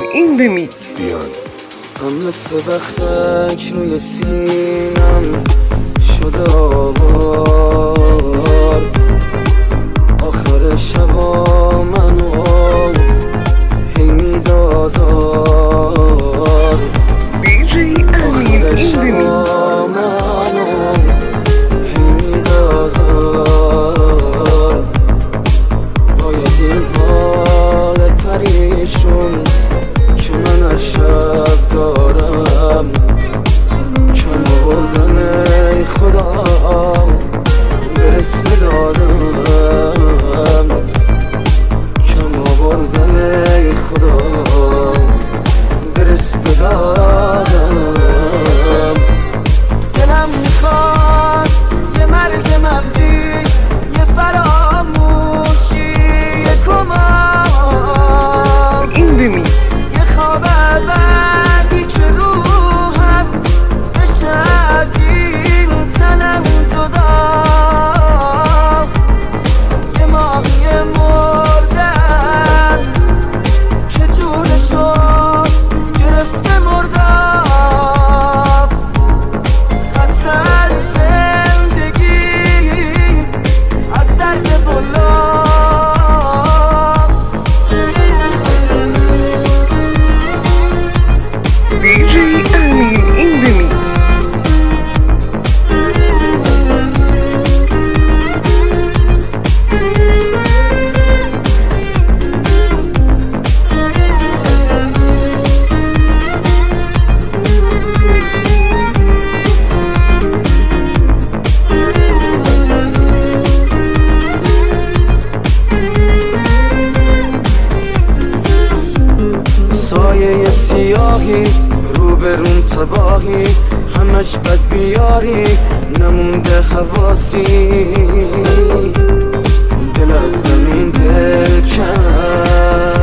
in the mix. من مثل بختک روی سینم شده آوار، آخر شبا منو هی میدازار، DJ Amin آخر in the mix. شبا منو هی میدازار. وای از این حال پریشون که من از شب دارم، کم آوردن ای خدا برس بدادم، کم آوردن ای خدا برس بدادم. دلم میخواد یه مرگ مغزی، یه فراموشی، یه کمک In the mix. یه خواب بعدی که روحم بشه از این تنم جدا، یه ماهی مردم که جونشو گرفته مردم، خسته از زندگی، از درد والا. DJ Amin in the mix. سایه سیاهی روبرون تباهی، همش بد بیاری نمونده حواسی، دل از زمین دل کن